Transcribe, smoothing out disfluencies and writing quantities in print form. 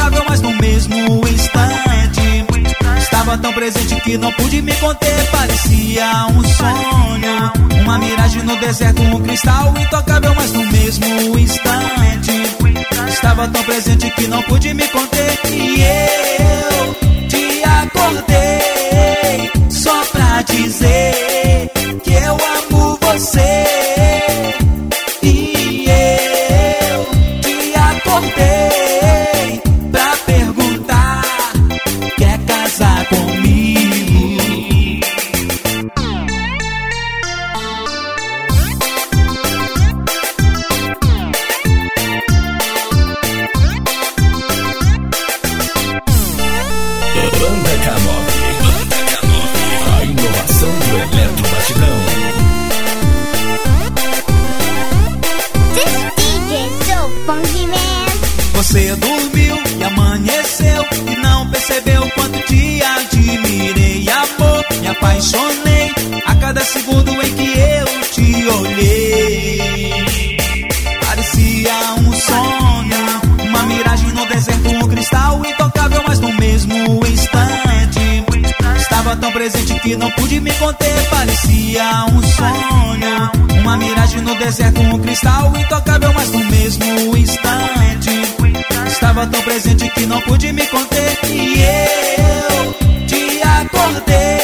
intocável, mas no mesmo instante estava tão presente que não pude me conter. Parecia um sonho, uma miragem no deserto, um cristal intocável, mas no mesmo instante estava tão presente que não pude me conter. E eu te acordei só pra dizer que eu amo você. E eu te acordei pra perguntar: quer casar comigo? Banda K9, a inovação do eletrobatidão. Você dormiu e amanheceu e não percebeu quanto te admirei. Amor, me apaixonei a cada segundo em que eu te olhei. Parecia um sonho, uma miragem no deserto, um cristal intocável, mas no mesmo instante estava tão presente que não pude me conter. Parecia um sonho, uma miragem no deserto, um cristal intocável, mas no mesmo instante estava tão presente que não pude me conter. E eu te acordei